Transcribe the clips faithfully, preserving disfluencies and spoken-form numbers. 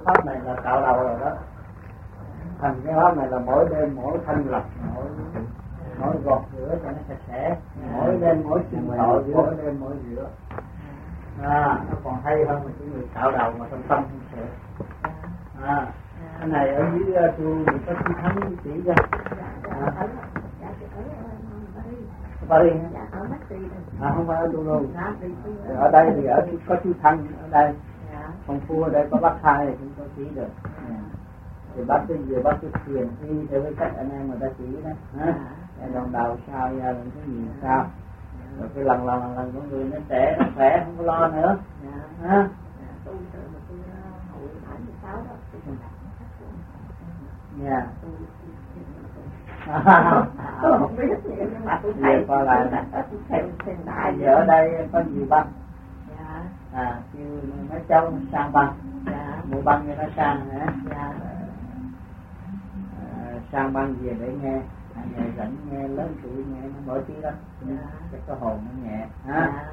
pháp này là cạo đầu rồi đó. Thành cái pháp này là mỗi đêm mỗi thanh lọc, mỗi mỗi gọt rửa cho nó sạch sẽ, mỗi đêm mỗi xin tội, mỗi đêm mỗi rửa. À, nó còn hay hơn là cái người cạo đầu mà trong tâm không sợ. À, cái này ở dưới uh, chùa mình có chi thánh chỉ ra. À, Paris. À, không phải ở đâu đâu. Ở đây thì ở có chú Thanh ở đây. Còn phu ở đây có bác Hai thì cũng có chỉ được. Thì bác cái vừa bác cái truyền y theo cái cách anh em người ta chỉ đó. Ha. Lần đầu sao ra lần cái gì sao. Rồi cái lần lần lần lần của người nó trẻ nó khỏe không có lo nữa. Ha. Dạ. Tôi không biết gì nhưng mà tôi thấy coi lại thêm thêm đại giờ ở đây có nhiều băng. Dạ. À, kêu mấy cháu sang băng. Dạ. Mua băng cho nó sang hả? Dạ. À, sang băng về để nghe, nghe rảnh nghe lớn tuổi nghe nó mỗi tí đó. Dạ. Chắc có hồn nó nhẹ. Ha. Dạ.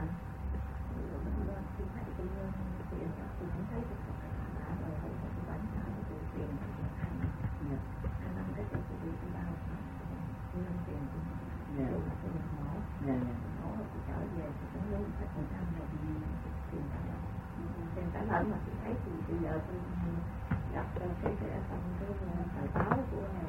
Mà tôi thấy thì bây giờ tôi gặp cái cái xong cái bài báo của này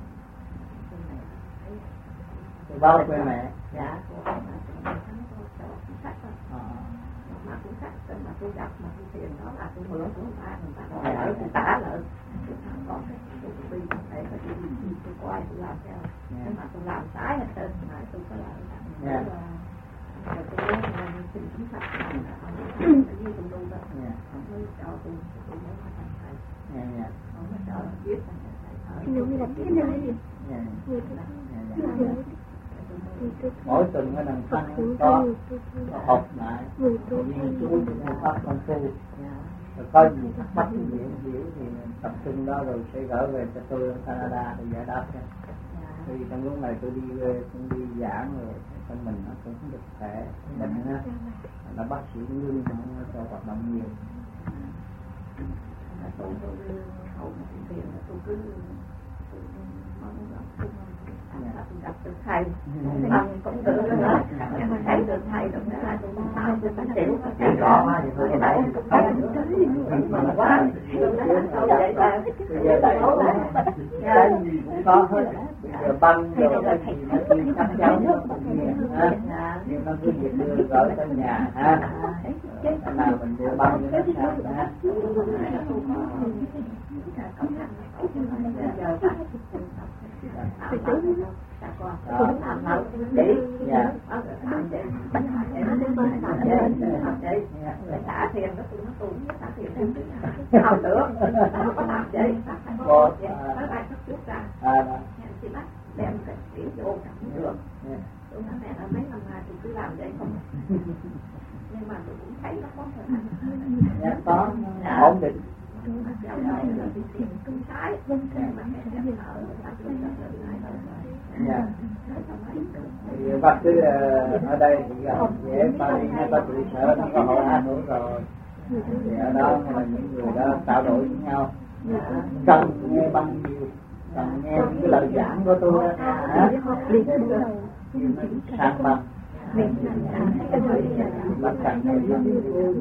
thấy bài báo của mẹ. Dạ, của ông mà tôi thắng có cho cuốn sách đó. Mà cuốn sách mà tôi gặp mà tôi tiền đó là tôi mượn của người ta, người ta nói ở người ta lại tôi thắng có cái tôi đi này phải đi đi tôi coi tôi làm theo. Nhưng mà tôi làm trái hết trơn mà tôi có làm rồi tôi muốn xin cuốn sách này là ông với tôi luôn đó. Không có cho tôi, tôi muốn thành thầy. Dạ, dạ. Không có cho viết thành thầy. Nếu như là cái này mỗi tuần ở đằng sau có có họp lại nghiên cứu phương pháp công phu, rồi có gì thắc mắc gì hiểu thì tập trung đó rồi sẽ gửi về cho tôi ở Canada để giải đáp cho. Thì trong lúc này tôi đi cũng đi giảng rồi trong mình nó cũng không được khỏe bệnh á, là bác sĩ lương cho hoạt động nhiều. Tôi tôi hậu một tiền là tôi cứ tôi mong là tôi gặp được thầy, bằng cũng được nữa, nhưng mà thấy được thầy được nữa là tôi sao tôi phải chịu cái gò mà tôi thấy tôi thấy mà quá, tôi nói sao vậy ta, bây giờ đại số cái gì cũng có hết, giờ băng rồi cái gì nó cứ cắt cháu nó cũng nhiều, nhưng nó cứ việc đưa gửi tới nhà ha, cái nào mình đưa băng cho nó sao ha. Cũng làm nào để dạ xả tiền nó tụi nó tụi nó xả tiền thêm không được nó có làm vậy có ai thức trước ra chị bắt đem cái tiền vô chẳng được tôi nói mẹ là mấy năm nay tôi cứ làm vậy không nhưng mà tôi cũng thấy nó có thời có ổn định. Dạ. Thì bác cứ ở đây thì gặp dễ ba hai ba trụ sở nó có hội an nữa rồi. Thì ở đó là những người đó trao đổi với nhau. Cần nghe bao nhiêu, cần nghe những cái lời giảng của tôi đó. Sang bằng. Bác cần nghe bao nhiêu.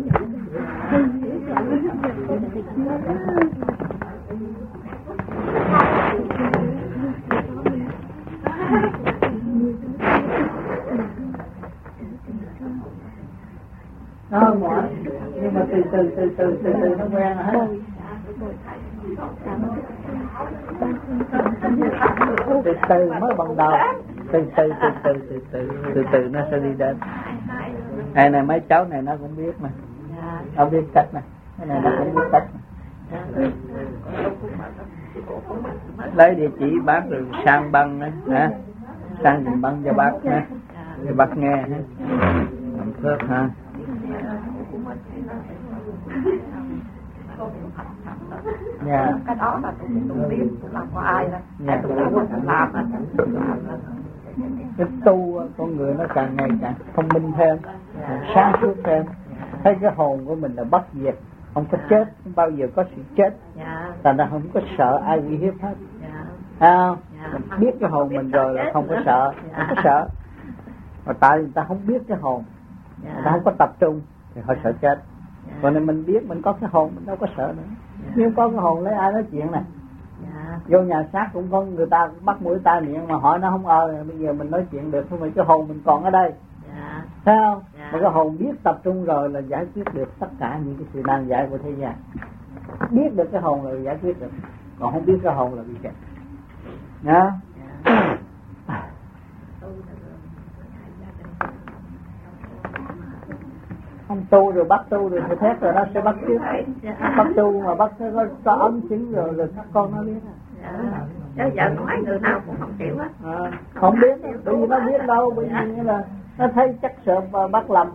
Nó hơi mỏi nhưng mà từ từ từ từ từ từ nó quen rồi hết. Từ từ mới ban đầu, từ từ từ từ từ từ từ từ nó sẽ đi đến. Này này mấy cháu này nó cũng biết mà, nó biết cách này, cái này nó cũng biết cách này. Lấy địa chỉ bác rồi sang băng đấy, hả? Sang dùng băng cho bác ha, để bác nghe ha, làm phước ha. Dạ. Cái đó là tôi tôi biết tôi làm có ai đâu. Dạ. Tôi không làm á. Cái tu con người nó càng ngày càng thông minh thêm, sáng suốt thêm. Thấy cái hồn của mình là bất diệt, không có chết, không bao giờ có sự chết. Dạ. Thành ra không có sợ ai uy hiếp hết. Dạ. Thấy không? Dạ. Mình biết cái hồn mình rồi là không có nữa. sợ, Dạ. không có sợ. Mà tại người ta không biết cái hồn, Dạ. người ta không có tập trung thì họ Dạ. sợ chết. Dạ. Còn nếu mình biết mình có cái hồn mình đâu có sợ nữa. Dạ. Nhưng có cái hồn lấy ai nói chuyện nè. Dạ. Vô nhà xác cũng có người ta bắt mũi tai miệng mà hỏi nó không ơ, bây giờ mình nói chuyện được không? Mà cái hồn mình còn ở đây. Dạ. Thấy không? Dạ. Mà cái hồn biết tập trung rồi là giải quyết được tất cả những cái sự nan giải của thế gian. Biết được cái hồn là giải quyết được, còn không biết cái hồn là bị kẹt. Nhá. Dạ. Không tu rồi bắt tu rồi phải thét rồi nó sẽ bắt trước. Bắt tu mà bắt có, có ấm chứng rồi rồi các con nó biết. Dạ. Chứ giờ nói người nào cũng không chịu hết. À, không biết đâu, bởi vì nó biết đâu, bởi vì là nó thấy chắc sợ và bắt lầm.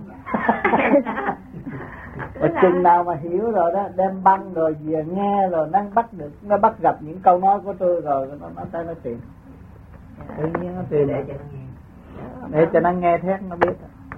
Và chừng nào mà hiểu rồi đó, đem băng rồi về nghe rồi nó bắt được, nó bắt gặp những câu nói của tôi rồi nó nó tới nó tìm. Tự nhiên nó tìm để, để cho nó nghe thét nó biết.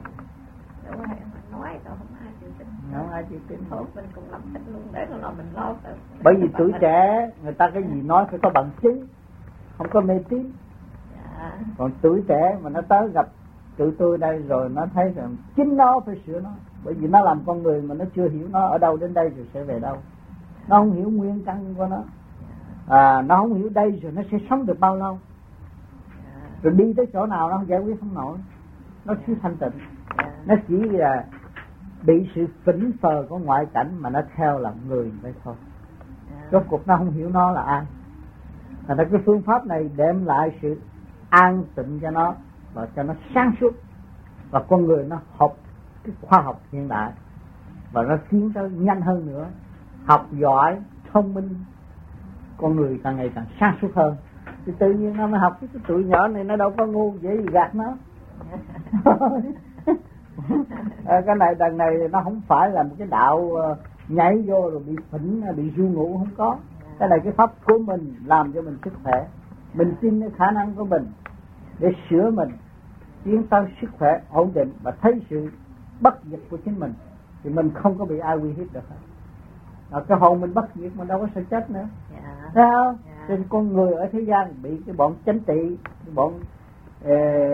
Nói rồi không ai chịu tin. Không ai chịu tin. Thôi mình cũng làm thích luôn để nó mình lo. Bởi vì tuổi trẻ người ta cái gì nói phải có bằng chứng, không có mê tín. Dạ. Còn tuổi trẻ mà nó tới gặp tụi tôi đây rồi nó thấy rằng chính nó phải sửa nó. Bởi vì nó làm con người mà nó chưa hiểu nó ở đâu đến đây rồi sẽ về đâu. Nó không hiểu nguyên căn của nó. À, nó không hiểu đây rồi nó sẽ sống được bao lâu. Rồi đi tới chỗ nào nó không giải quyết không nổi. Nó thiếu thanh tịnh. Nó chỉ là bị sự phỉnh phờ của ngoại cảnh mà nó theo làm người vậy thôi. Rốt cuộc nó không hiểu nó là ai. Thành ra cái phương pháp này đem lại sự an tịnh cho nó và cho nó sáng suốt, và con người nó học cái khoa học hiện đại và nó tiến tới nhanh hơn nữa, học giỏi, thông minh, con người càng ngày càng sáng suốt hơn. Thì tự nhiên nó mới học cái tuổi nhỏ này nó đâu có ngu dễ gì gạt nó. À, cái này đằng này nó không phải là một cái đạo uh, nhảy vô rồi bị phỉnh bị ru ngủ, không có. Cái này cái pháp của mình làm cho mình sức khỏe, mình tin cái khả năng của mình để sửa mình, tiến tới sức khỏe ổn định và thấy sự bất diệt của chính mình thì mình không có bị ai uy hiếp được hết. Rồi cái hồn mình bất diệt mình đâu có sợ chết nữa. Dạ. Thấy không? Dạ. Trên con người ở thế gian bị cái bọn chánh trị, cái bọn uh,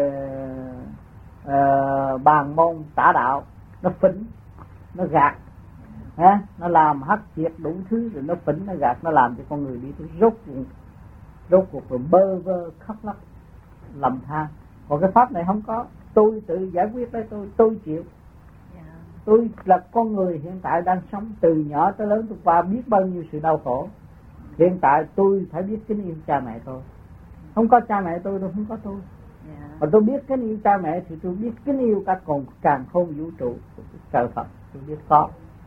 uh, bàn môn tả đạo nó phỉnh, nó gạt, ha? Nó làm hắc triệt đủ thứ rồi nó phỉnh, nó gạt, nó làm cho con người đi tới rốt cuộc, rốt cuộc rồi bơ vơ khóc lóc lầm than. Còn cái pháp này không có, tôi tự giải quyết đấy, tôi tôi chịu. Dạ. Tôi là con người hiện tại đang sống từ nhỏ tới lớn, tôi qua biết bao nhiêu sự đau khổ. Hiện tại tôi phải biết kính yêu cha mẹ tôi. Không có cha mẹ tôi, tôi không có tôi. Dạ. Mà tôi biết kính yêu cha mẹ thì tôi biết kính yêu cả còn càn khôn vũ trụ, trời Phật tôi biết có.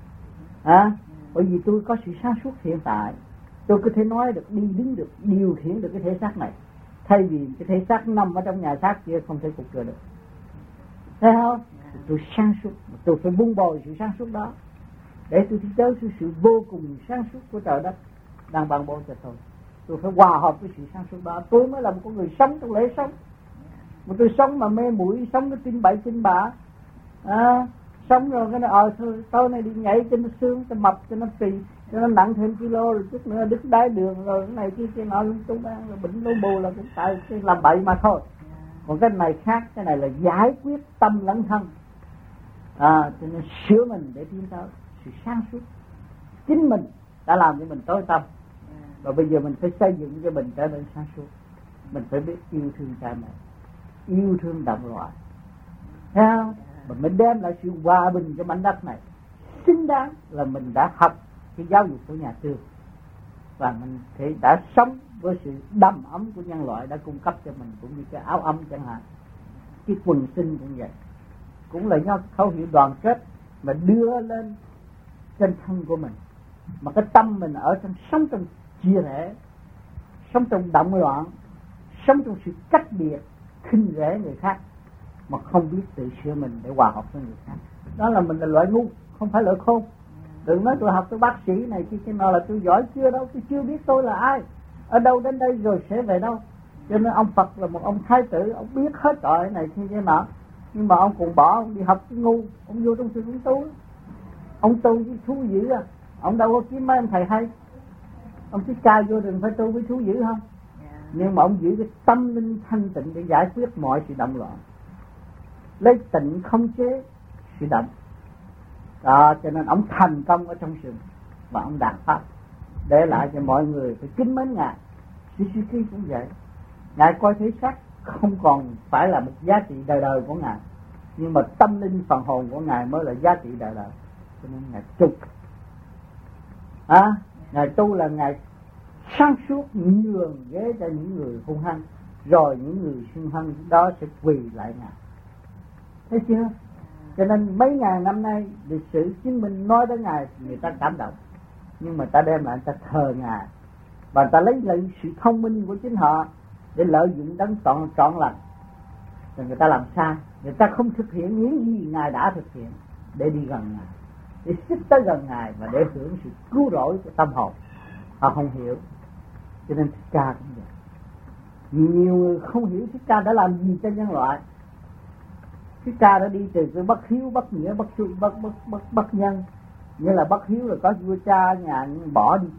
À, bởi vì tôi có sự sáng suốt hiện tại, tôi có thể nói được, đi đứng được, điều khiển được cái thể xác này, thay vì cái thể xác nằm ở trong nhà xác kia không thể cục cửa được. Thấy không? Tôi sáng suốt, tôi phải vun bồi sự sáng suốt đó để tôi đi tới sự, sự vô cùng sáng suốt của trời đất đang ban bố cho tôi. Tôi phải hòa hợp với sự sáng suốt đó, tôi mới là một con người sống trong lễ sống. Mà tôi sống mà mê muội, sống cái tin bậy tin bạ, à, sống rồi cái nó ờ thôi tối nay đi nhảy cho nó sướng, cho mập, cho nó phì, cho nó nặng thêm kilo, rồi chút nữa đứt đái đường rồi cái này kia kia nọ lung tung ăn rồi bệnh lú bù là cũng tại cái làm bậy mà thôi. Còn cái này khác, cái này là giải quyết tâm lẫn thân, à, cho nên sửa mình để tiến tới sự sáng suốt. Chính mình đã làm cho mình tối tâm, và bây giờ mình phải xây dựng cho mình trở nên sáng suốt. Mình phải biết yêu thương cha mẹ, yêu thương đồng loại, thấy không? Mà mình đem lại sự hòa bình cho mảnh đất này. Xứng đáng là mình đã học cái giáo dục của nhà trường, và mình thì đã sống với sự đầm ấm của nhân loại đã cung cấp cho mình, cũng như cái áo ấm chẳng hạn, cái quần sinh cũng vậy, cũng là do khẩu hiệu đoàn kết mà đưa lên trên thân của mình. Mà cái tâm mình ở trong, sống trong chia rẽ, sống trong động loạn, sống trong sự cách biệt, khinh rẻ người khác mà không biết tự sửa mình để hòa hợp với người khác, đó là mình là loại ngu, không phải loại khôn. Đừng nói tôi học tôi bác sĩ này kia kia nọ là tôi giỏi, chưa đâu, tôi chưa biết tôi là ai, ở đâu đến đây rồi sẽ về đâu. Cho nên ông Phật là một ông thái tử, ông biết hết rồi này kia kia nọ, nhưng mà ông còn bỏ, ông đi học cái ngu, ông vô trong sự tu, ông tu với thú dữ à, Ông đâu có kiếm mấy ông thầy hay. Ông thích ca vô rừng phải tu với thú dữ không? Yeah. Nhưng mà ông giữ cái tâm linh thanh tịnh để giải quyết mọi sự động loạn, lấy tịnh không chế sự động. Đó, cho nên ông thành công ở trong rừng và ông đạt pháp, để lại cho mọi người phải kính mến Ngài. Suzuki cũng vậy. Ngài coi thế xác không còn phải là một giá trị đời đời của Ngài, nhưng mà tâm linh phần hồn của Ngài mới là giá trị đời đời. Cho nên Ngài tu. À, Ngài tu là Ngài sáng suốt nhường ghế cho những người hung hăng, rồi những người hung hăng đó sẽ quỳ lại Ngài. Thấy chưa? Cho nên mấy ngàn năm nay lịch sử chứng minh nói đến Ngài người ta cảm động, nhưng mà ta đem lại ta thờ Ngài, và ta lấy lại sự thông minh của chính họ để lợi dụng đấng trọn trọn lành. Rồi người ta làm sai, người ta không thực hiện những gì Ngài đã thực hiện để đi gần Ngài, để xích tới gần Ngài và để hưởng sự cứu rỗi của tâm hồn. Họ không hiểu, cho nên Thích Ca cũng vậy. Nhiều người không hiểu Thích Ca đã làm gì cho nhân loại. Thích Ca đã đi từ cái bất hiếu, bất nghĩa, bất bất bất bất, bất nhân. Nghĩa là bất hiếu là có vua cha nhà bỏ đi.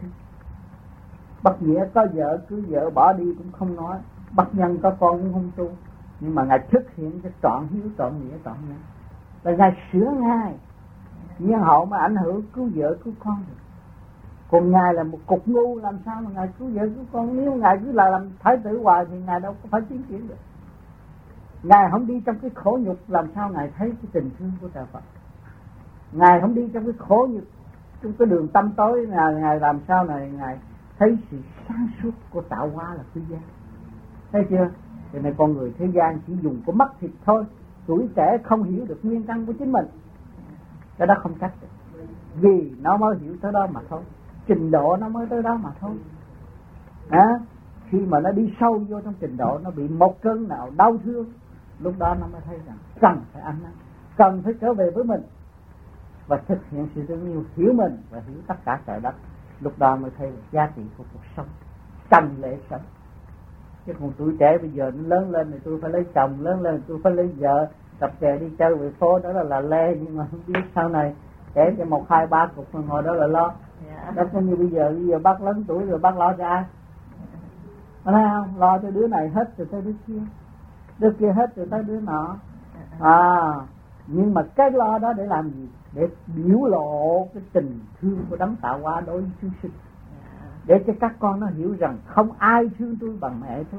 Bất nghĩa có vợ cứ vợ bỏ đi cũng không nói. Bất nhân có con cũng không tu. Nhưng mà Ngài thực hiện cái trọn hiếu, trọn nghĩa, trọn nhân. Và Ngài sửa Ngài nhân hậu mà ảnh hưởng cứu vợ cứu con được. Còn Ngài là một cục ngu, làm sao mà Ngài cứu vợ cứu con? Nếu Ngài cứ là làm thái tử hoài thì Ngài đâu có phải tiến triển được. Ngài không đi trong cái khổ nhục, làm sao Ngài thấy cái tình thương của trời Phật? Ngài không đi trong cái khổ nhục, trong cái đường tâm tối, Ngài, Ngài làm sao này Ngài thấy sự sáng suốt của tạo hóa là quý giá. Thấy chưa? Cho nên con người thế gian chỉ dùng có mắt thịt thôi. Tuổi trẻ không hiểu được nguyên căn của chính mình, cái đó không trách được, vì nó mới hiểu tới đó mà thôi, trình độ nó mới tới đó mà thôi. À, khi mà nó đi sâu vô trong trình độ, nó bị một cơn nào đau thương, lúc đó nó mới thấy rằng cần phải ăn năn, cần phải trở về với mình và thực hiện sự thương yêu, hiểu mình và hiểu tất cả trời đất. Lúc đó mới thấy được giá trị của cuộc sống, cần lễ sống. Chứ còn tuổi trẻ bây giờ nó lớn lên thì tôi phải lấy chồng, lớn lên thì tôi phải lấy vợ, cặp kè đi chơi về phố, đó là là lê. Nhưng mà không biết sau này để cho một hai ba cục phần hồi đó là lo. Yeah. Đó có như bây giờ, bây giờ bác lớn tuổi rồi bác lo cho ai? Có thấy không? Lo cho đứa này hết rồi tới đứa kia, đứa kia hết rồi tới đứa nọ. À, nhưng mà cái lo đó để làm gì? Để biểu lộ cái tình thương của đấng tạo hóa đối với chúng sinh, để cho các con nó hiểu rằng không ai thương tôi bằng mẹ thôi.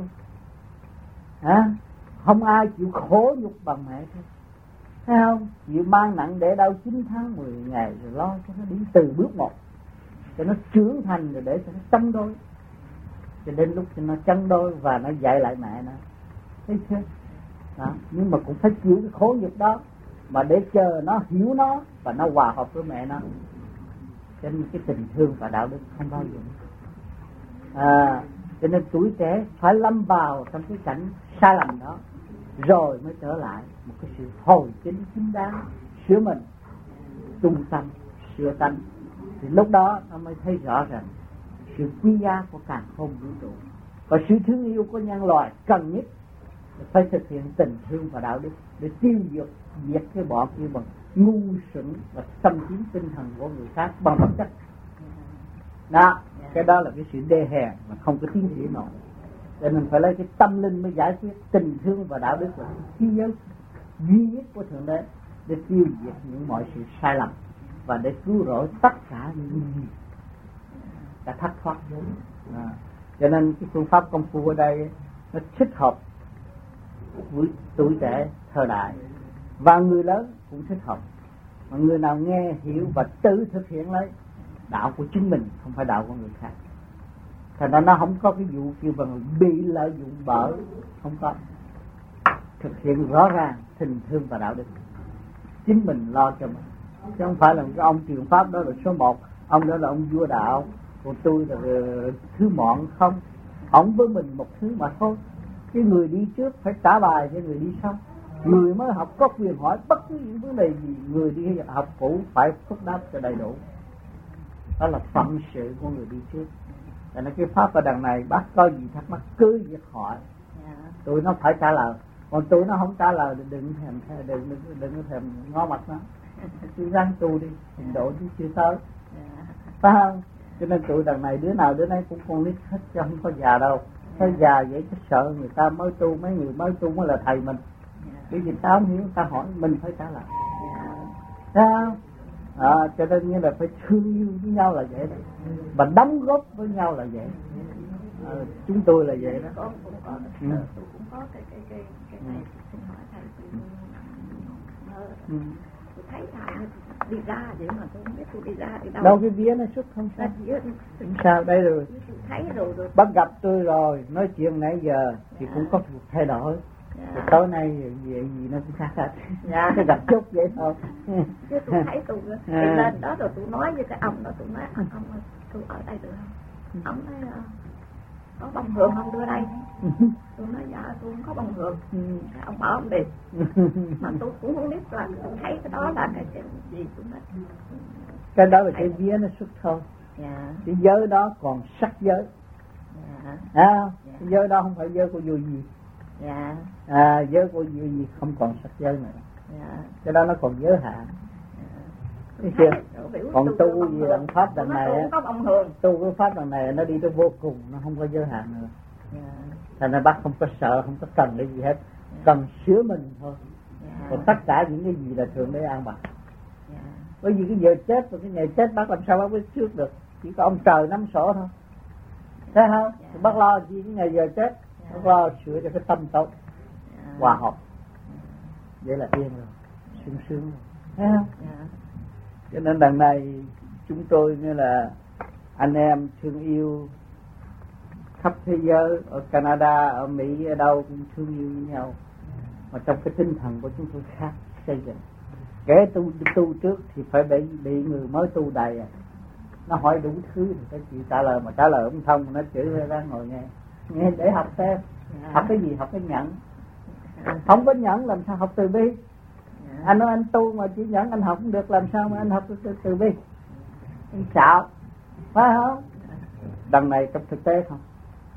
À, không ai chịu khổ nhục bằng mẹ thôi. Thấy không? Chịu mang nặng để đau chín tháng mười ngày rồi lo cho nó đi từ bước một, cho nó trưởng thành rồi để cho nó cân đôi, cho đến lúc cho nó cân đôi và nó dạy lại mẹ nó. Thấy chưa? Đó. Nhưng mà cũng phải chịu cái khổ nhục đó mà để chờ nó hiểu nó và nó hòa hợp với mẹ nó. Cho nên cái tình thương và đạo đức không bao giờ. À, cho nên tuổi trẻ phải lâm vào trong cái cảnh sai lầm đó, rồi mới trở lại một cái sự hồi chính chính đáng, sửa mình, trung tâm, sửa tánh. Thì lúc đó nó mới thấy rõ rằng sự quý giá của càn khôn vũ trụ và sự thương yêu của nhân loại cần nhất là phải thực hiện tình thương và đạo đức để tiêu diệt diệt cái bọn kia bằng ngu xuẩn và xâm chiếm tinh thần của người khác bằng vật chất. Đó, cái đó là cái sự đê hèn mà không có tiến triển nổi. Cho nên phải lấy cái tâm linh mới giải quyết. Tình thương và đạo đức là khí giới duy nhất của Thượng Đế để tiêu diệt những mọi sự sai lầm và để cứu rỗi tất cả những gì đã thất thoát vốn. À, cho nên cái phương pháp công phu ở đây nó thích hợp với tuổi trẻ thời đại, và người lớn cũng thích hợp. Mà người nào nghe hiểu và tự thực hiện lấy đạo của chính mình, không phải đạo của người khác. Thành ra nó không có cái vụ kêu bằng bị lợi dụng bởi, không có. Thực hiện rõ ràng tình thương và đạo đức, chính mình lo cho mình, chứ không phải là cái ông truyền pháp đó là số một, ông đó là ông vua đạo, còn tôi là thứ mọn. Không, ông với mình một thứ mà thôi. Cái người đi trước phải trả bài cho người đi sau. Người mới học có quyền hỏi bất cứ những vấn đề gì, người đi học cũ phải phúc đáp cho đầy đủ. Đó là phận sự của người đi trước. Cho nên cái pháp ở đằng này bác có gì thắc mắc cứ việc hỏi, yeah. Tụi nó phải trả lời. Còn tụi nó không trả lời thì đừng thèm đừng đừng đừng thèm ngó mặt nó. Cứ ráng tu đi, trình độ chứ chưa tới. Yeah. phải không? Cho nên tụi đằng này đứa nào đứa nấy cũng con nít hết chứ không có già đâu. Thấy già vậy chứ sợ người ta mới tu, mấy người mới tu mới là thầy mình. Cái gì ta không hiểu, ta hỏi mình phải trả lời. Sao? À, cho nên như là phải thương yêu với nhau là vậy đó. Và đóng góp với nhau là vậy. À, chúng tôi là vậy đó. Con cũng có, ừ. Tôi cũng có cái cái cái cái này xin hỏi thầy. Tôi, tôi thấy thầy đi ra vậy mà tôi không biết tôi đi ra đi đâu. Đâu cái vía nó xuất không sao. Không sao, đây rồi. Thấy rồi, rồi. Bắt gặp tôi rồi, nói chuyện nãy giờ thì dạ. Cũng có một thay đổi. Dạ. Tối nay gì gì nó cũng khác hết. Dạ. Cái gặp chút vậy thôi. Chứ tôi thấy tôi, tôi à. Lên đó rồi tôi nói với cái ông đó, tôi nói ông, ông tôi ở đây được không? Ông nói có bông hường không đưa đây? Tôi nói dạ tôi không có bông hường. Ông bảo ông đi. Mà tôi cũng không biết là tôi thấy cái đó là cái chuyện gì tôi nói. Cái đó là cái vía nó xuất thôi. Dạ. Cái giới đó còn sắc giới. Dạ. À, dạ. Cái giới đó không phải giới của vô gì. Dạ. À, giới của vô gì không còn sắc giới nữa. Dạ. Cái đó nó còn giới hạn. Thấy chưa? Còn tu gì đặng pháp đằng này á, tu cái pháp đằng này nó đi tới vô cùng, nó không có giới hạn nữa. Yeah. Thành ra bác không có sợ, không có cần cái gì hết, yeah. Cần sửa mình thôi. Yeah. Còn tất cả những cái gì là thường để an bài. Yeah. Bởi vì cái giờ chết và cái ngày chết bác làm sao bác biết trước được, chỉ có ông trời nắm sổ thôi. Thấy không? Yeah. Thì bác lo gì cái ngày giờ chết, yeah. Bác lo sửa cho cái tâm tốt, yeah. Hòa hợp. Yeah. Vậy là yên rồi, sung sướng rồi. Thấy không? Yeah. Cho nên đằng này chúng tôi như là anh em thương yêu khắp thế giới, ở Canada, ở Mỹ, ở đâu cũng thương yêu với nhau. Mà trong cái tinh thần của chúng tôi khác xây dựng. Kể tu tu trước thì phải bị bị người mới tu đầy à. Nó hỏi đủ thứ thì phải chịu trả lời, mà trả lời không thông nó chửi ra ra ngồi nghe. Nghe để học thêm. Học cái gì? Học cái nhẫn. Không có nhẫn làm sao học từ bi. Anh nói anh tu mà chỉ nhẫn anh học không được, làm sao mà anh học được từ bi? Anh xạo, phải không? Đằng này trong thực tế không.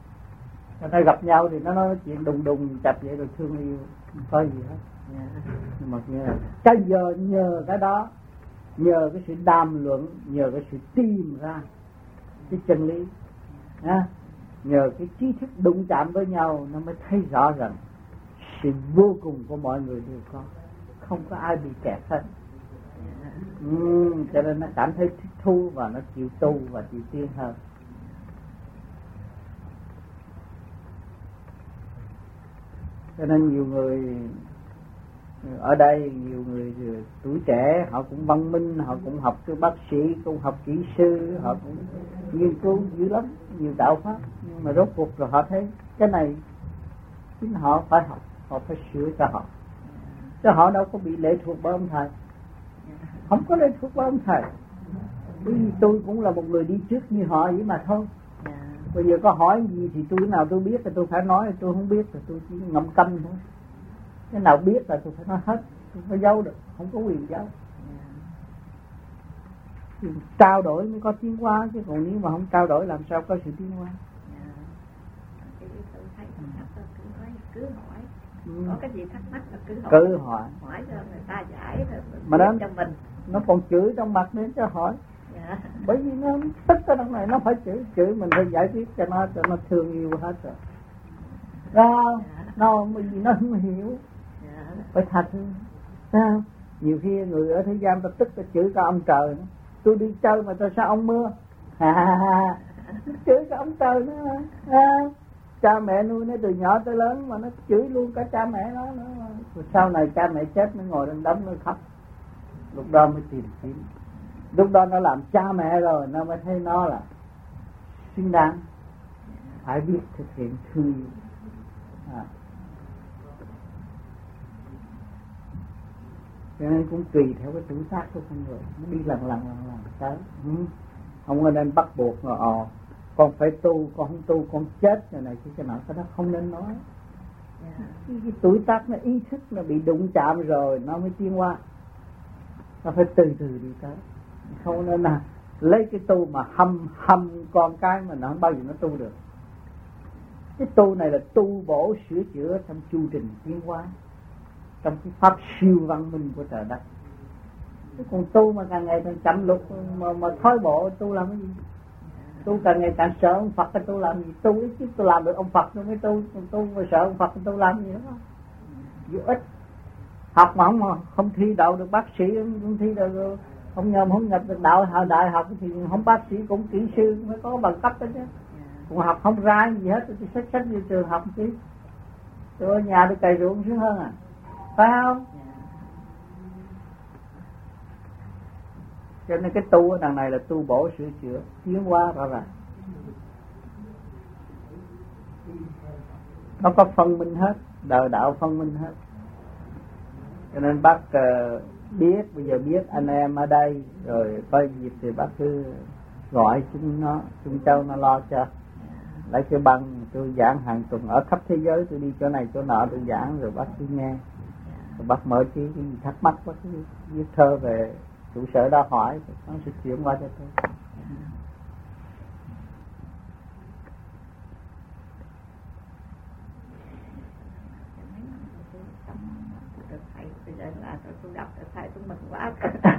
Cho nên gặp nhau thì nó nói chuyện đùng đùng chặt vậy rồi thương yêu, không có gì hết. Nhưng mà như là cái giờ nhờ cái đó, nhờ cái sự đàm luận, nhờ cái sự tìm ra cái chân lý, à, nhờ cái trí thức đụng chạm với nhau nó mới thấy rõ rằng sự vô cùng của mọi người đều có. Không có ai bị kẹt hết. Ừ, cho nên nó cảm thấy thích thú và nó chịu tu và chịu tiến hơn. Cho nên nhiều người ở đây, nhiều người tuổi trẻ họ cũng văn minh, họ cũng học cái bác sĩ, cũng học kỹ sư, họ cũng nghiên cứu dữ lắm, nhiều đạo pháp. Nhưng mà rốt cuộc rồi họ thấy cái này chính họ phải học, họ phải sửa cho họ. Chứ họ đâu có bị lệ thuộc bởi ông thầy. Không có lệ thuộc bởi ông thầy. Bởi vì tôi cũng là một người đi trước như họ vậy mà thôi. Bây giờ có hỏi gì thì tôi nào tôi biết thì tôi phải nói, tôi không biết thì tôi chỉ ngậm câm thôi. Cái nào biết là tôi phải nói hết, tôi phải giấu được, không có quyền giấu. Trao đổi mới có tiến hóa, chứ còn nếu mà không trao đổi làm sao có sự tiến hóa. Cứ hỏi. Ừ. Có cái gì thắc mắc là cứ hỏi, cứ hỏi. Hỏi cho người ta giải rồi mà đó, cho mình. Nó còn chửi trong mặt nữa cho hỏi. Dạ. Bởi vì nó tức ở trong này, nó phải chửi, chửi mình phải giải thích cho nó, cho nó thương yêu hết rồi. Sao? Dạ. Nó vì nó không hiểu. Dạ. Phải thật. Sao? Nhiều khi người ở thế gian ta tức ta chửi cả ông trời nữa. Tôi đi chơi mà tôi sao ông mưa? À, chửi cả ông trời nữa. À. Cha mẹ nuôi nó từ nhỏ tới lớn mà nó chửi luôn cả cha mẹ nó nữa. Rồi sau này cha mẹ chết nó ngồi lên đống nó khóc. Lúc đó mới tìm kiếm. Lúc đó nó làm cha mẹ rồi nó mới thấy nó là xứng đáng. Phải biết thực hiện thương yêu. À. Cho nên cũng tùy theo cái tuổi tác của con người. Nó đi lần lần lần lần tới. Ừ. Không có nên bắt buộc rồi ồ. Con phải tu, con không tu, con chết rồi này chứ cái nào cái đó không nên nói. Yeah. Cái, cái tuổi tác nó ý thức nó bị đụng chạm rồi nó mới tiến qua. Nó phải từ từ đi tới. Không nên là lấy cái tu mà hâm hâm con cái mà nó không bao giờ nó tu được. Cái tu này là tu bổ sửa chữa trong chu trình tiến hóa, trong cái pháp siêu văn minh của trời đất. Còn tu mà càng ngày càng chậm lục mà, mà thói bộ tu làm cái gì? Tu càng ngày càng sợ ông Phật thì tu làm gì? Tu ít tôi làm được ông Phật tôi mới tu, còn tu mà sợ ông Phật thì tu làm gì đó? Vô ích. Học mà không không thi đậu được bác sĩ, không thi đậu được, không nhầm không nhập được đạo học đại học thì không bác sĩ cũng kỹ sư mới có bằng cấp đó chứ. Còn học không ra gì hết thì sách sách vô trường học chứ. Tôi ở nhà tôi cày ruộng sướng hơn à, phải không? Cho nên cái tu ở đằng này là tu bổ sửa chữa tiến hóa rõ ràng, nó có phân minh hết, đời đạo phân minh hết. Cho nên bác uh, biết bây giờ biết anh em ở đây rồi có dịp thì bác cứ gọi chúng nó, chúng châu nó lo cho, lấy cái băng tôi giảng hàng tuần ở khắp thế giới, tôi đi chỗ này chỗ nọ tôi giảng rồi bác cứ nghe, rồi bác mở trí cái gì thắc mắc bác cứ viết thơ về trụ sở đó hỏi, nó sẽ chuyển qua cho tôi. Bây giờ là tôi đọc thầy tôi mừng quá.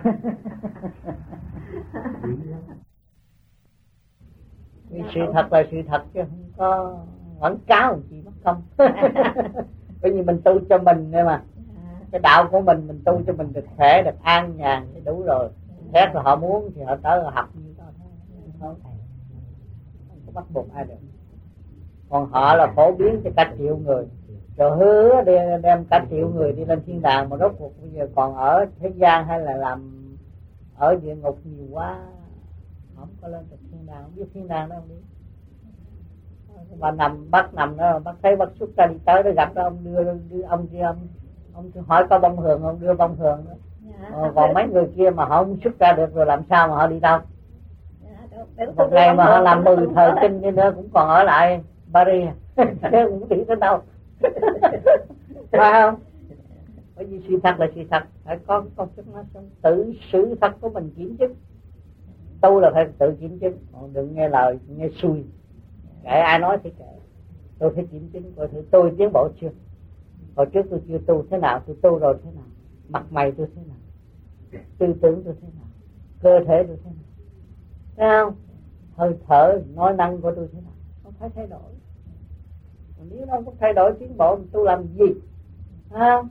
Sự thật là sự thật chứ không có quảng cáo gì mất công. Bởi vì mình tu cho mình thôi mà. Cái đạo của mình mình tu cho mình được khỏe, được an nhàn thì đủ rồi. Khác là họ muốn thì họ tới họ học như đó thôi. Không có bắt buộc ai được. Còn họ là phổ biến cho cả triệu người, rồi hứa đem, đem cả triệu người đi lên thiên đàng, mà rốt cuộc bây giờ còn ở thế gian hay là làm ở địa ngục nhiều quá, không có lên được thiên đàng, không biết thiên đàng đâu không biết. Bà nằm bác nằm đó, bác thấy bác xuất ra đi tới đó gặp đó, ông đưa, đưa ông kia ông ông hỏi có bông hường, ông đưa bông hường đó. Ờ, còn mấy người kia mà họ không xuất ra được rồi làm sao mà họ đi đâu? Một ngày mà họ làm mười thời kinh đi nữa cũng còn ở lại Paris, chứ cũng đi tới đâu. Phải không? Bởi vì sự thật là sự thật, phải có con chức nó tự sự thật của mình kiểm chứng. Tu là phải tự kiểm chứng, còn đừng nghe lời nghe xui, kệ ai nói thì kệ. Tôi phải kiểm chứng coi thử tôi tiến bộ chưa. Hồi trước tôi chưa tu thế nào, tôi tu rồi thế nào, mặt mày tôi thế nào, tư tưởng tôi thế nào, cơ thể tôi thế nào, thấy không? Hơi thở nói năng của tôi thế nào, không phải thay đổi. Còn nếu nó không thay đổi tiến bộ thì tôi làm gì, thấy không?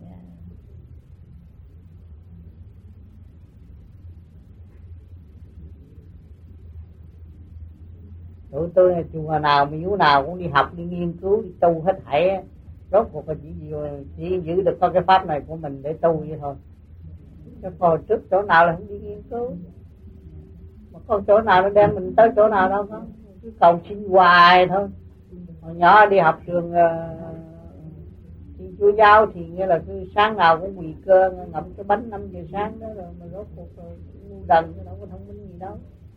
Tụi tôi này chùa nào miếu nào cũng đi học, đi nghiên cứu, đi tu hết thảy. Rốt cuộc là chỉ, chỉ giữ được có cái pháp này của mình để tu vậy thôi. Chứ hồi trước chỗ nào là không đi nghiên cứu, mà có chỗ nào nó đem mình tới chỗ nào đâu có, cứ cầu xin hoài thôi. Hồi nhỏ đi học trường Thiên Chúa Giáo thì nghĩa là cứ sáng nào cũng mì cơ ngậm cái bánh năm giờ sáng đó, rồi mà rốt cuộc rồi ngu đần, nó đâu có thông minh gì đâu.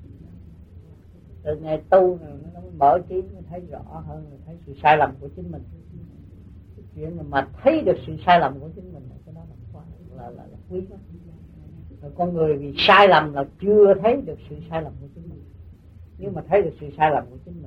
Từ ngày tu rồi nó mở trí, nó thấy rõ hơn, thấy sự sai lầm của chính mình. Cái chuyện mà thấy được sự sai lầm của chính mình, cái đó là quá là, là, là quý lắm. Rồi con người vì sai lầm là chưa thấy được sự sai lầm của chính mình. Nếu mà thấy được sự sai lầm của chính mình,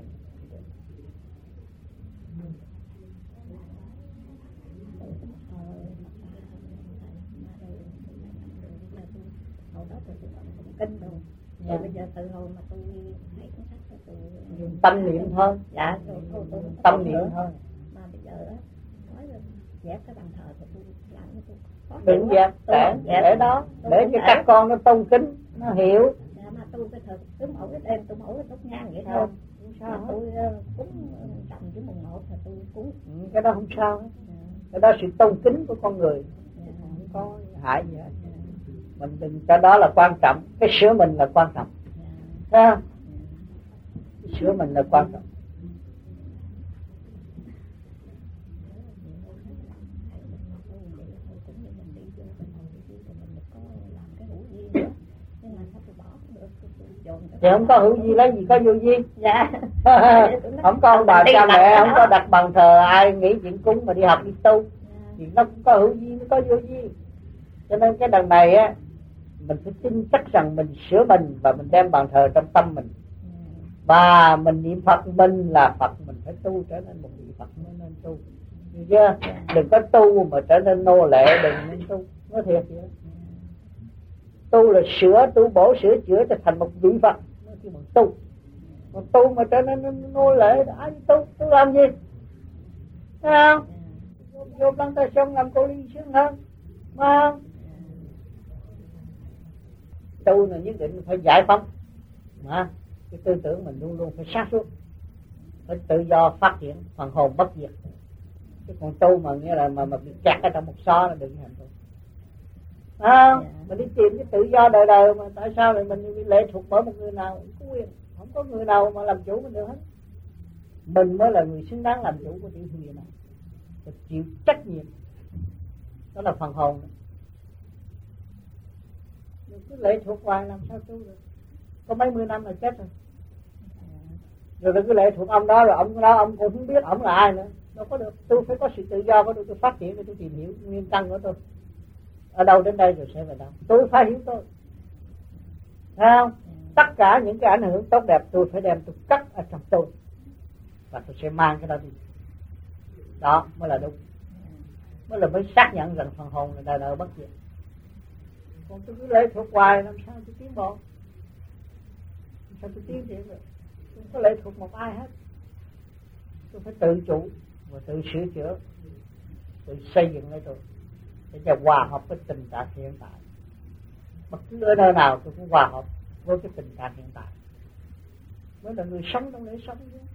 kinh rồi. Rồi bây giờ từ hồi mà tôi thấy cuốn sách tôi dùng tâm niệm thôi. Dạ, tôi, tôi, tôi, tâm niệm thôi. Mà bây giờ á, nói là dẹp cái bàn thờ thì tôi làm tôi có đừng dẹp, để, để đó, để cho các con nó tôn kính, nó hiểu. Dạ, mà tôi cái thời cứ mỗi cái đêm tôi mỗi cái đốt nhang vậy thôi. Không sao, tôi cúng trồng cái mùng một thì tôi cúng. Ừ, cái đó không sao. Dạ. Cái đó sự tôn kính của con người, dạ. Không có hại gì hết. Dạ. Mình đừng cho đó là quan trọng, cái sửa mình là quan trọng, thấy không? Cái sửa mình là quan trọng. Thì không có hữu gì lấy gì có vô duyên. Dạ. Không có ông bà cha mẹ, không có đặt bàn thờ, ai nghĩ chuyện cúng mà đi học đi tu, thì nó cũng có hữu duyên, nó có vô duyên. Cho nên cái đằng này á, mình phải tin chắc rằng mình sửa mình và mình đem bàn thờ trong tâm mình, và mình niệm Phật mình là Phật, mình phải tu trở nên một vị Phật mới nên tu, được chưa? Đừng có tu mà trở nên nô lệ, đừng nên tu, nói thiệt vậy. tu là sửa tu bổ sửa chữa cho thành một vị Phật, nó chỉ bằng tu. Còn tu mà trở nên nô lệ, ai tu tu làm gì? Thấy không? Vô, vô lăng ta sông làm cô ly sướng hơn, mà không? Tu là nhất định phải giải phóng, mà cái tư tưởng mình luôn luôn phải sáng suốt, phải tự do phát triển, phần hồn bất diệt. Chứ còn tu mà nghĩa là mà mà bị kẹt ở trong một xó là đừng hành tu. À, mình đi tìm cái tự do đời đời mà tại sao lại mình bị lệ thuộc bởi một người nào? Không có quyền, không có người nào mà làm chủ mình được hết. Mình mới là người xứng đáng làm chủ của tiểu thiên địa này, và chịu trách nhiệm. Đó là phần hồn. Mình cứ lệ thuộc hoài làm sao tu được? Có mấy mươi năm là chết rồi. Rồi đừng cứ lệ thuộc ông đó, rồi ông đó ông cũng không biết ông là ai nữa. Đâu có được. Tôi phải có sự tự do của tôi, tôi phát triển để tôi tìm hiểu nguyên căn của tôi. Ở đâu đến đây rồi sẽ về đâu. Tôi phải hiểu tôi. Thấy không? Tất cả những cái ảnh hưởng tốt đẹp tôi phải đem tôi cất ở trong tôi, và tôi sẽ mang cái đó đi. Đó mới là đúng. Mới là mới xác nhận rằng phần hồn là đời đời bất diệt. Còn tôi cứ lệ thuộc hoài làm sao tôi tiến bộ? Làm sao tôi tiến triển được? Tôi không có lệ thuộc một ai hết. Tôi phải tự chủ và tự sửa chữa, tự xây dựng lấy tôi để cho hòa hợp với tình trạng hiện tại. Bất cứ ở nơi nào tôi cũng hòa hợp với cái tình trạng hiện tại. Mới là người sống trong lễ sống chứ.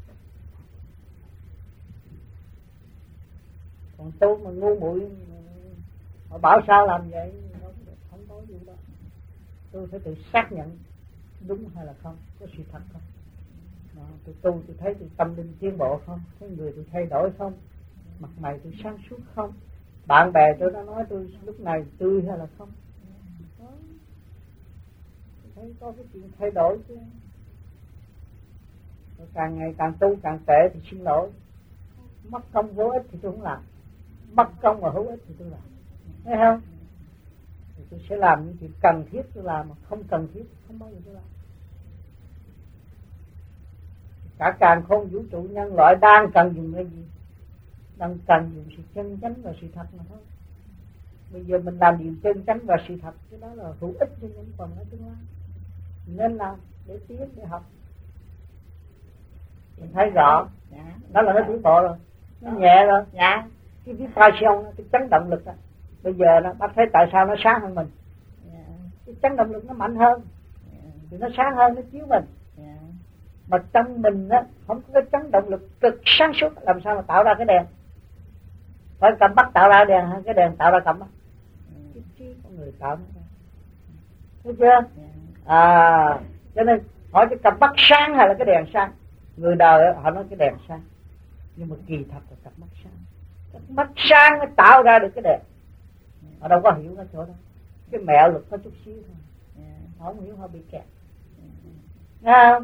Còn tôi mà ngu muội họ bảo sao làm vậy, không có gì đâu. Tôi phải tự xác nhận đúng hay là không, có sự thật không. Đó, tôi tu tôi thấy tôi tâm linh tiến bộ không, thấy người tôi thay đổi không, mặt mày tôi sáng suốt không, bạn bè tôi đã nói tôi lúc này tươi hay là không. Đó. Tôi thấy có cái chuyện thay đổi chứ. Tôi càng ngày càng tu càng tệ thì xin lỗi, mất công vô ích thì tôi không làm, mất công mà hữu ích thì tôi làm. Thấy không? Thì tôi sẽ làm những chuyện cần thiết tôi làm, mà không cần thiết không bao giờ tôi làm. Cả càn khôn vũ trụ nhân loại đang cần dùng cái gì? Đang cần dùng sự chân chánh và sự thật mà thôi. Bây giờ mình làm điều chân chánh và sự thật, cái đó là hữu ích cho những phần ở tương lai. Nên làm để tiến, để học. Mình thấy rõ, dạ. Đó là nó tiến bộ rồi, nó nhẹ rồi. Dạ. Cái vibration, cái chấn động lực đó. Bây giờ nó bác thấy tại sao nó sáng hơn mình. Dạ. Cái chấn động lực nó mạnh hơn, dạ. Thì nó sáng hơn, nó chiếu mình. Dạ. Mà trong mình á không có cái chấn động lực cực sáng suốt, làm sao mà tạo ra cái đèn? Phải cầm bắt tạo ra đèn hay cái đèn tạo ra cầm bắt? Cái trí con người tạo ra. Thấy chưa? À, cho nên hỏi cái cầm bắt sáng hay là cái đèn sáng? Người đời họ nói cái đèn sáng, nhưng mà kỳ thật là cặp mắt sáng. Cặp mắt sáng mới tạo ra được cái đèn. Họ đâu có hiểu cái chỗ đó. Cái mẹo lực có chút xíu thôi, họ không hiểu, họ bị kẹt. Nghe không?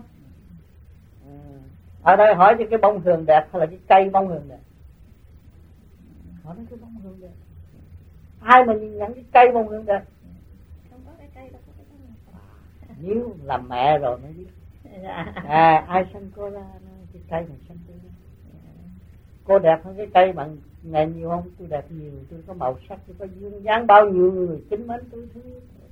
Ở đây hỏi cho cái bông hường đẹp hay là cái cây bông hường đẹp? Họ nói cái bông hường đẹp. Ai mà nhìn nhận cái cây bông hường đẹp? Không có cái cây đâu có cái bông. Nếu làm mẹ rồi mới biết. À, ai sanh cô ra cái cây này sanh cô ra. Cô đẹp hơn cái cây bằng ngày nhiều không? Tôi đẹp nhiều, tôi có màu sắc, tôi có duyên dáng, bao nhiêu người kính mến tôi thương.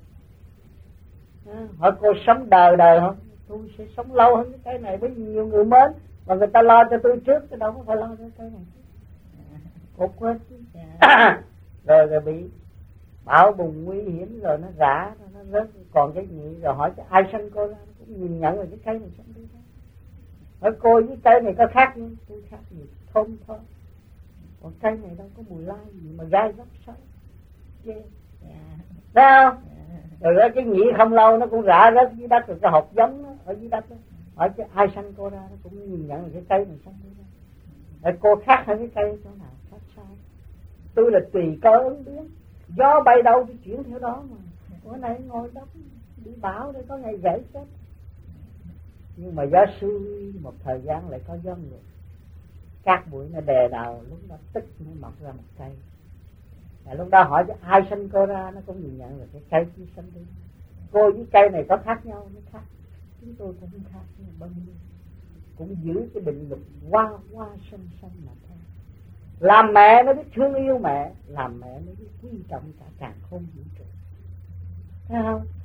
À, hỏi cô sống đời đời không? Tôi sẽ sống lâu hơn cái cây này, với nhiều người mến, mà người ta lo cho tôi trước, tôi đâu có phải lo cho cây này. Cô quên chứ. Rồi rồi bị bão bùng nguy hiểm rồi nó rã, nó rớt, còn cái gì rồi hỏi cho ai sanh cô ra, cũng nhìn nhận là cái cây này sanh tôi ra. Hỏi cô với cây này có khác không? Tôi khác gì, thơm thôi. Còn cây này đâu có mùi lai gì mà gai góc sao? Yeah. Thấy không? Rồi đó cái nhị không lâu nó cũng rã rớt dưới đất, rồi cái hộp giống nó ở dưới đất đó. Hỏi chứ ai sanh cô ra, nó cũng nhìn nhận là cái cây này sanh tôi ra. Rồi cô khác hơn cái cây chỗ nào? Khác sao? Tôi là tùy cơ ứng biến, gió bay đâu tôi chuyển theo đó mà. Bữa nay ngồi đó bị bão để có ngày gãy chết. Nhưng mà gió xuôi một thời gian lại có gió ngược, cát bụi nó đè đầu, lúc đó tích nó mọc ra một cây. Và lúc đó hỏi cho ai sanh cô ra, nó cũng nhìn nhận là cái cây chứ sanh đi. Cô với cây này có khác nhau, nó khác. Chúng tôi cũng khác, nhưng bao nhiêu cũng giữ cái định luật hoa hoa sanh sanh mà thôi. Làm mẹ nó biết thương yêu mẹ, làm mẹ nó biết quý trọng cả càn khôn vũ trụ. Thấy không?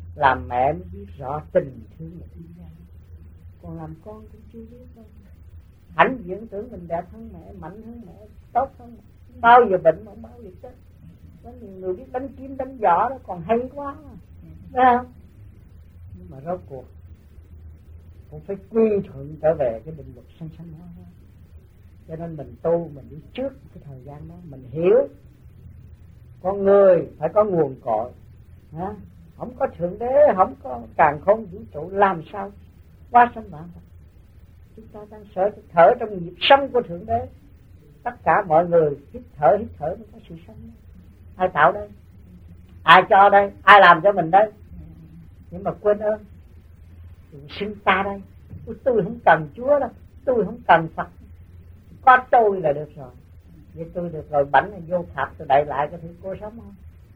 Làm mẹ mới biết rõ tình thương là thiên gia, còn làm con cũng chưa biết đâu. Hãnh diện tưởng mình đẹp hơn mẹ, mạnh hơn mẹ, tốt hơn mẹ, bao giờ bệnh mà không bao giờ chết. Có nhiều người biết đánh kiếm đánh giỏ đó còn hay quá, thấy không? Nhưng mà rốt cuộc cũng phải quy thuận trở về cái định luật sanh sanh hóa hóa. Cho nên mình tu, mình đi trước cái thời gian đó, mình hiểu con người phải có nguồn cội, ha? Không có thượng đế, không có càn khôn vũ trụ, làm sao qua sanh vạn vật. Chúng ta đang sợ thở trong nhịp sống của thượng đế. Tất cả mọi người hít thở hít thở mới có sự sống. Ai tạo đây? Ai cho đây? Ai làm cho mình đây? Nhưng mà quên ơn, xưng ta đây. Tôi không cần Chúa đâu, tôi không cần Phật, có tôi là được rồi. Vậy tôi được rồi, bảnh này vô thập tôi đẩy lại cái thứ cô sống không?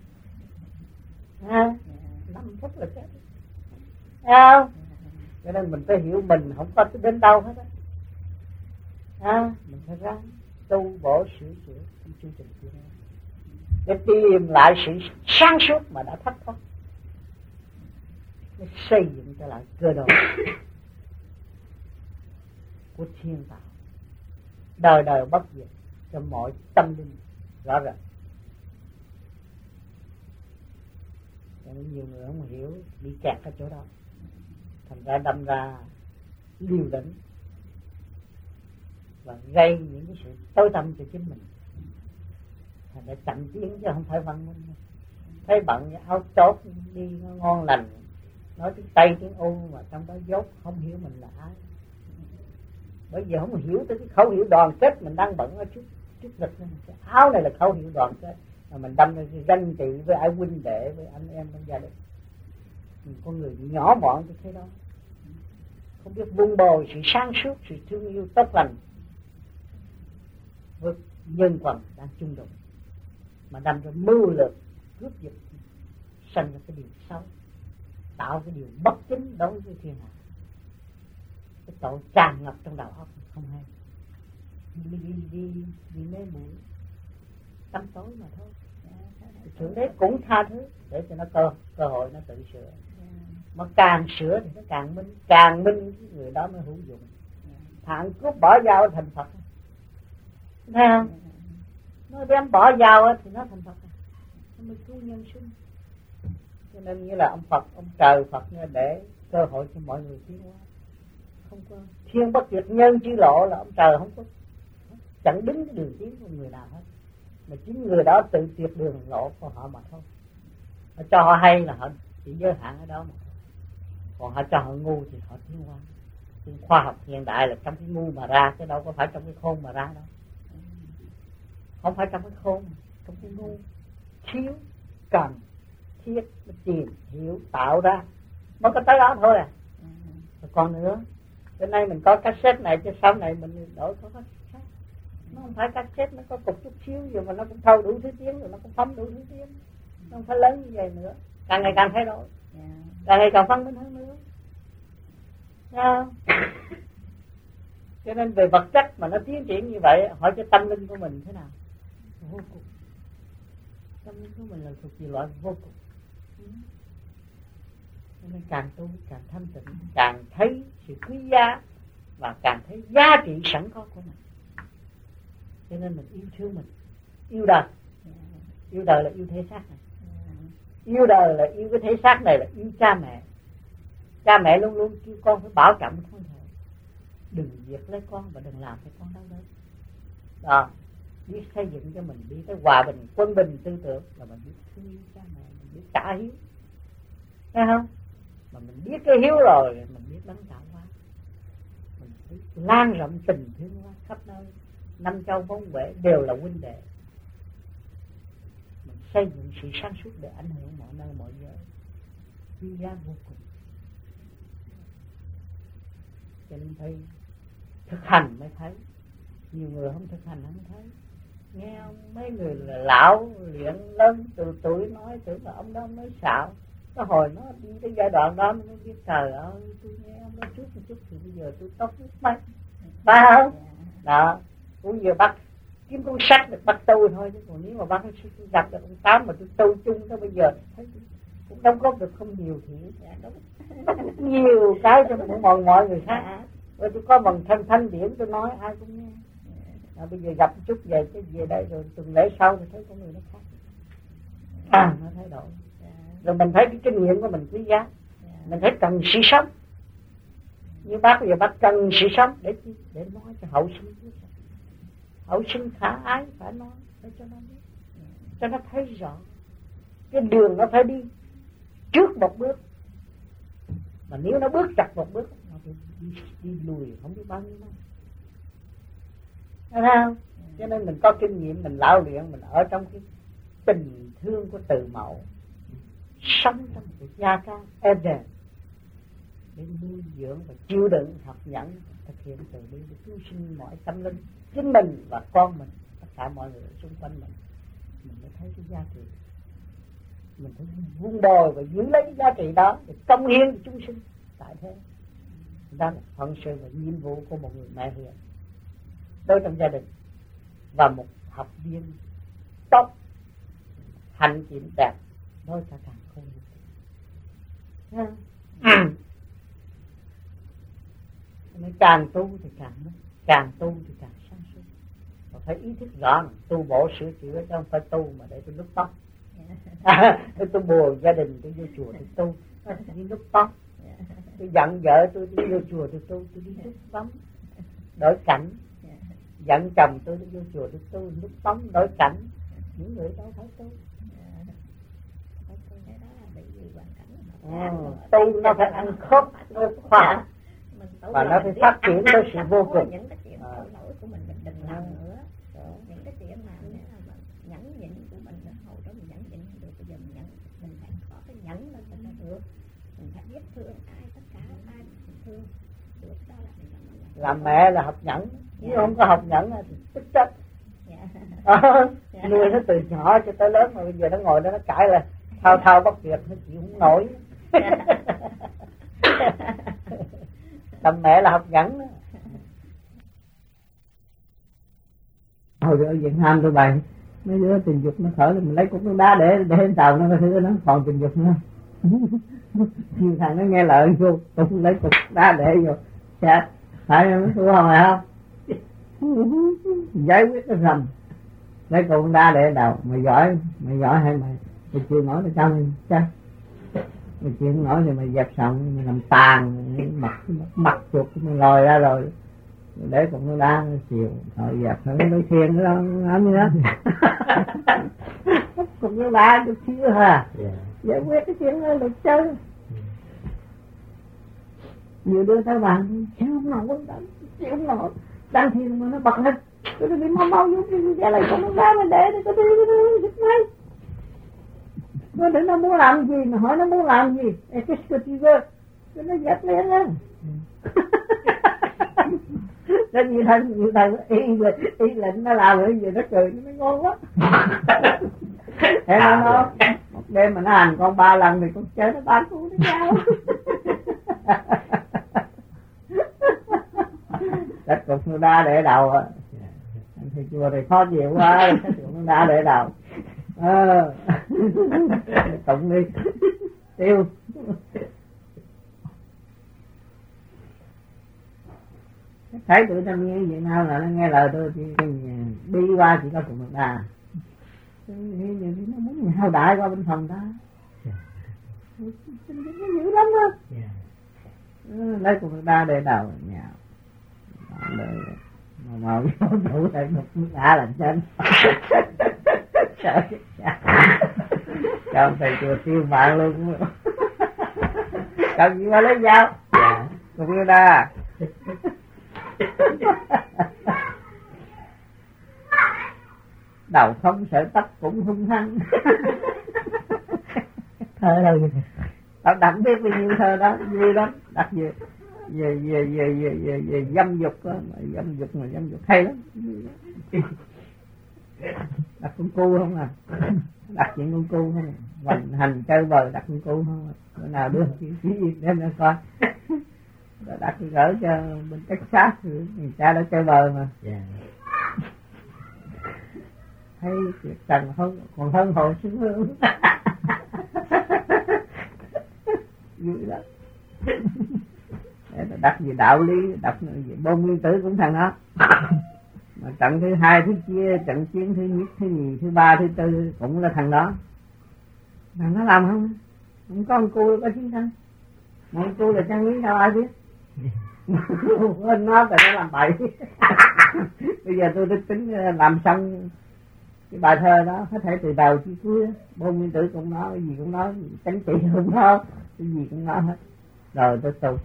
Ha? Năm phút là chết. Không? Cho nên mình phải hiểu mình không có đến đâu hết á. Ha? Mình phải ráng tu bổ sửa chữa trong chương trình kia để tìm lại sự sáng suốt mà đã thất thoát, để xây dựng trở lại cơ đồ của thiên tạo, đời đời bất diệt cho mọi tâm linh rõ ràng. Cho nên nhiều người không hiểu, bị kẹt ở chỗ đó, thành ra đâm ra liều lĩnh và gây những cái sự tối tăm cho chính mình, thành ra chậm tiến chứ không phải văn minh. Thấy bận áo tốt đi nó ngon lành, nói tiếng Tây tiếng U mà trong đó dốt không hiểu mình là ai. Bởi vì không hiểu tới cái khẩu hiệu đoàn kết mình đang bận ở trước trước ngực. Cái áo này là khẩu hiệu đoàn kết, mà mình đâm ra cái danh trị với ai huynh đệ với anh em trong gia đình. Mình con người nhỏ mọn như thế đó, không biết vun bồi sự sáng suốt, sự thương yêu tốt lành với nhân quần đang chung đụng, mà đâm ra mưu lược cướp giật, sanh ra cái điều xấu, tạo cái điều bất chính đối với thiên hạ. Cái tội tràn ngập trong đầu óc không hay, đi đi đi đi mê muội tâm tối mà thôi. Thượng đế cũng tha thứ để cho nó cơ cơ hội nó tự sửa, mà càng sửa thì nó càng minh, càng minh người đó mới hữu dụng. Thằng cướp bỏ dao thành Phật, thấy không? Nó đem bỏ dao thì nó thành Phật, nó mới cứu nhân sinh. Cho nên như là ông Phật, ông trời Phật để cơ hội cho mọi người tiến hóa. Không có thiên bất diệt nhân chi lộ là ông trời không có chẳng đứng cái đường tiến của người nào hết, mà chính người đó tự tuyệt đường lộ của họ mà thôi. Họ cho họ hay là họ chỉ giới hạn ở đó mà, còn họ cho họ ngu thì họ tiến hóa. Nhưng khoa học hiện đại là trong cái ngu mà ra, chứ đâu có phải trong cái khôn mà ra đâu. Không phải trong cái khôn, trong cái ngu thiếu cần thiết mới tìm hiểu tạo ra, mới có tới đó thôi à. Rồi còn nữa, hôm nay mình có cassette này, chứ sau này mình đổi có cassette. Nó không phải cassette, nó có cục chút xíu rồi mà nó cũng thâu đủ thứ tiếng, rồi nó cũng phóng đủ thứ tiếng. Nó không phải lớn như vậy nữa, càng ngày càng thay đổi, càng ngày càng văn minh hơn nữa. Sao? Cho nên về vật chất mà nó tiến triển như vậy, hỏi cho tâm linh của mình thế nào? Vô cùng. Tâm linh của mình là thuộc về loại vô cùng. Cho nên càng tu càng thanh tịnh, càng thấy sự quý giá và càng thấy giá trị sẵn có của mình. Cho nên mình yêu thương mình, yêu đời. Yêu đời là yêu thể xác này. Yêu đời là yêu cái thể xác này, là yêu cha mẹ. Cha mẹ luôn luôn kêu con phải bảo trọng thân thể, đừng diệt lấy con và đừng làm cho con đau đớn. Đó, biết xây dựng cho mình đi tới hòa bình, quân bình tư tưởng là mình biết thương yêu cha mẹ, mình biết trả hiếu, thấy không? Mà mình biết cái hiếu rồi, mình biết đấng tạo hóa, mình biết lan rộng tình thương hóa khắp nơi, năm châu bốn bể đều là huynh đệ. Mình xây dựng sự sáng suốt để ảnh hưởng mọi nơi mọi giới, quý giá vô cùng. Cho nên phải thực hành mới thấy. Nhiều người không thực hành không thấy. Nghe ông, mấy người là lão luyện lớn từ tuổi nói tưởng là ông đó mới xạo. Cái hồi nó đi tới giai đoạn đó mới biết trời ơi, tôi nghe ông nói chút một chút thì bây giờ tôi tốt nhất mấy. Phải không? Đó, cũng vừa bắt kiếm cuốn sách được bắt tu thôi, chứ còn nếu mà bắt gặp được ông Tám mà tôi tu chung tới bây giờ thấy cũng đóng góp được không nhiều thì nhiều cái cho mọi mọi người khác. Rồi tôi có bằng thanh thanh điển tôi nói ai cũng nghe. À, bây giờ gặp chút về cái về đây rồi tuần lễ sau thì thấy con người nó khác, à, nó thay đổi. Rồi mình thấy cái kinh nghiệm của mình quý giá, mình thấy cần sự sống. Như bác bây giờ bác cần sự sống để để nói cho hậu sinh, hậu sinh khả ái phải nói để cho nó biết, cho nó thấy rõ cái đường nó phải đi trước một bước, mà nếu nó bước chặt một bước nó phải đi, đi lùi không biết bao nhiêu năm. Thấy không? Cho nên mình có kinh nghiệm, mình lão luyện, mình ở trong cái tình thương của từ mẫu, sống trong cái gia ca Eden để nuôi dưỡng và chịu đựng, học nhẫn, thực hiện từ bi để cứu sinh mọi tâm linh, chính mình và con mình, tất cả mọi người xung quanh mình. Mình mới thấy cái giá trị, mình phải vun bồi và giữ lấy cái giá trị đó để công hiến cho chúng sinh tại thế. Đó là phận sự và nhiệm vụ của một người mẹ hiền đối trong gia đình và một học viên tốt, hành chuyện đẹp đối cả càng không. Nên càng tu thì càng càng tu thì càng sáng suốt, và phải ý thức rõ là tu bổ sửa chữa chứ không phải tu mà để tôi lúc tóc. Tôi tôi buồn gia đình tôi vô chùa tôi tu, đi lúc tóc. Tôi giận vợ tôi đi vô chùa tôi tu, tôi đi lúc tắm đổi cảnh. Giận chồng tôi đi vô chùa tôi tu, lúc tắm đổi cảnh. Những người đâu phải tu. À, tu nó phải ăn khớp, nó khoa học và nó phải phát triển tới sự vô cùng. Những cái chuyện tội lỗi của mình mình đừng làm nữa. Những cái chuyện mà nhẫn nhịn của mình hồi đó mình nhẫn nhịn được, bây giờ mình nhẫn, mình phải có cái nhẫn lên cho nó được. Mình phải biết thương ai, tất cả ai mình thương được, đó là mình làm. Làm mẹ là học nhẫn, nếu không có học nhẫn thì tức chết. À, nuôi nó từ nhỏ cho tới lớn mà bây giờ nó ngồi đó nó cãi là thao thao bất tuyệt, nó chịu không nổi. Làm mẹ là học nhẫn đó. Hồi ở Việt Nam tôi bày mấy đứa tình dục nó thở mình lấy cục nước đá để để tàu nó thứ nó còn tình dục nữa. Nhưng thằng nó nghe lời vô cũng lấy cục đá để vô chết, phải không? Đúng không phải không? Giải quyết nó rầm, lấy cục đá để đầu. Mày giỏi, mày giỏi hay mày mày chịu nổi nó cho mày chết. Mày chịu nổi thì mày dẹp xong, mày làm tàn mặt mặt chuột mày lòi ra rồi để cục nó đá nó chịu rồi dẹp nó mới thiền nữa làm gì đó. Cục nó đá chút xíu ha, giải quyết cái chuyện đó được chơi. Nhiều đứa tới bàn chịu không nổi, chịu không nổi, đang thiền mà nó bật lên, tôi đi mau mau vô cái ra lại cục nó đá mà để để tôi đi tôi đi ngay. Nó để nó muốn làm gì mà hỏi nó muốn làm gì, cái scooter nó dẹp liền á. Nó như thân như thằng y y lệnh nó làm cái gì nó cười nó ngon quá. Thế nó nói một đêm mà nó hành con ba lần thì con chơi nó bán cú nó nhau. Đất cục nó đá để đầu á. Thì chùa thì khó chịu quá, cái cục nó đá để đầu. Ờ. Cộng đi tiêu. Thấy tụi thanh niên Việt Nam là nó nghe lời tôi thì đi qua chỉ có cục nước đá. Nó muốn hao đại qua bên phòng ta. Nó dữ lắm đó. Lấy cục nước đá để đầu nhào. Để mà màu vô đủ lại một nước đá là chân. Sợ cho thầy chùa tiêu mạng luôn. Cần gì mà lấy dao. Cục nước đá. Đầu không sợ tóc cũng hung hăng. Thơ đâu vậy? Tao đặt biết bao nhiêu thơ đó, vui lắm. Đặt về về về về về về, về dâm dục đó, dâm dục mà dâm dục hay lắm. Đặt con cu không à? Đặt chuyện con cu không? Hoành hành chơi bời đặt con cu không? Bữa nào đưa cái gì đem ra coi. Đặt cái gỡ cho bên Texas người cha đã chơi bời mà. Yeah. Thấy chuyện cần hơn còn hơn hồi xứng hương. vui lắm. Đọc về đạo lý, đọc về bom nguyên tử cũng thằng đó. Mà trận thứ hai, thứ chia, trận chiến thứ nhất, thứ nhì, thứ ba, thứ tư cũng là thằng đó. Thằng nó làm không? Không có ông cô có chiến tranh. Mà ông cô là trang lý sao ai biết? Quên nó rồi nó làm bậy. Bây giờ tôi tính làm xong cái bài thơ đó, có thể từ đầu chí cuối, bom nguyên tử cũng nói, cái gì cũng nói, chính trị cũng nói, cái gì cũng nói hết. Rồi tôi tu.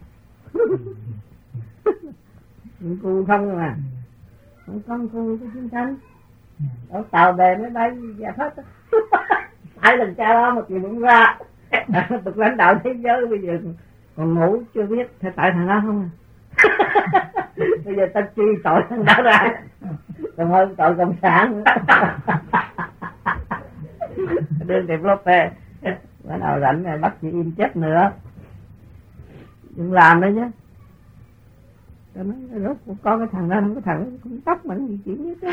Cô không mà, không không cô có chiến tranh, ở tàu bè máy bay dẹp hết. Hai lần cha đó một chuyện cũng ra. Được lãnh đạo thế giới bây giờ còn ngủ chưa biết thế tại thằng đó không à. Bây giờ ta truy tội thằng đó ra, còn hơn tội cộng sản nữa. Đương đẹp lốp về, bữa nào rảnh này bắt chị im chết nữa, đừng làm đấy chứ. Tôi nói rốt cuộc có cái thằng đó, không có thằng đó cũng tóc mà gì chuyện nhất á.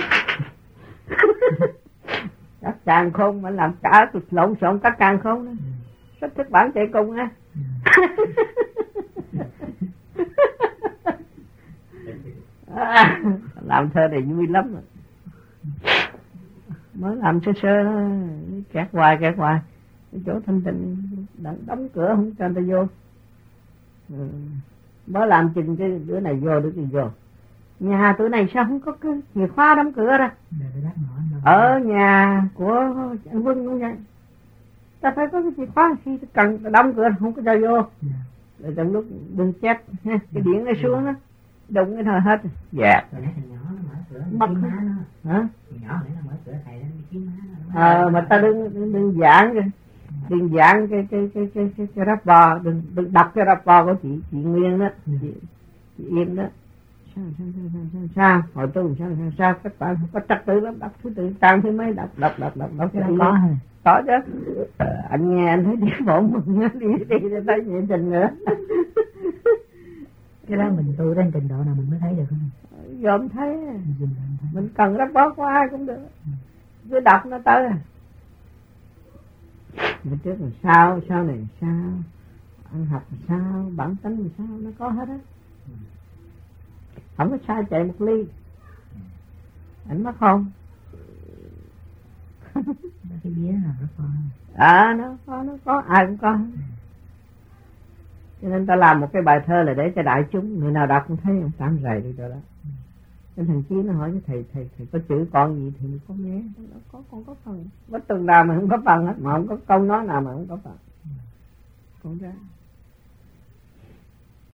Các càng khôn mà làm cả lộn xộn các càng khôn đó. Sách thức bản chạy cùng á. À, làm thơ này vui lắm rồi. Mới làm sơ sơ đó, kẹt hoài kẹt hoài, cái chỗ thanh tịnh đóng cửa không cho người ta vô. Ừ. Mới làm chừng cái đứa này vô đứa kia vô. Nhà tụi này sao không có cái chìa khóa đóng cửa ra? Ở nhà của anh Vân cũng vậy, ta phải có cái chìa khóa, khi cần đóng cửa không có cho vô. Rồi trong lúc đừng chết ha, cái điện nó xuống á, đụng cái thời hết. Dạ. Mất hả? Ờ mà ta đừng đừng giảng cái đừng giảng cái cái cái cái cái, cái rapport, đừng đừng đọc cái rapport của chị chị Nguyên đó, chị, chị Yên đó. Sao sao sao sao sao hồi tôi sao sao sao các bạn có trật tự lắm, đọc thứ tự trang thứ mấy đọc đọc đọc đọc đọc cái có có chứ. Anh nghe anh thấy đi bộ mừng đi đi đi tới nhẹ trình nữa. Cái đó mình tu đến trình độ nào mình mới thấy được không? Dòm thấy, mình cần đáp bó của ai cũng được, cứ đọc nó tới. Mình trước là sao, sau này sao, ăn học là sao, bản tính là sao, nó có hết á. Không có sai chạy một ly. Anh mất không? Cái vía nào nó có. À nó có, nó có, ai cũng có. Cho nên ta làm một cái bài thơ là để cho đại chúng, người nào đọc cũng thấy ông tạm rầy đi rồi đó. Nên thằng Chí nó hỏi với thầy, thầy, thầy có chữ con gì thì mình có nghe, có, con có phần. Bất tuần nào mà không có phần hết, mà không có câu nói nào mà không có phần. Con ra.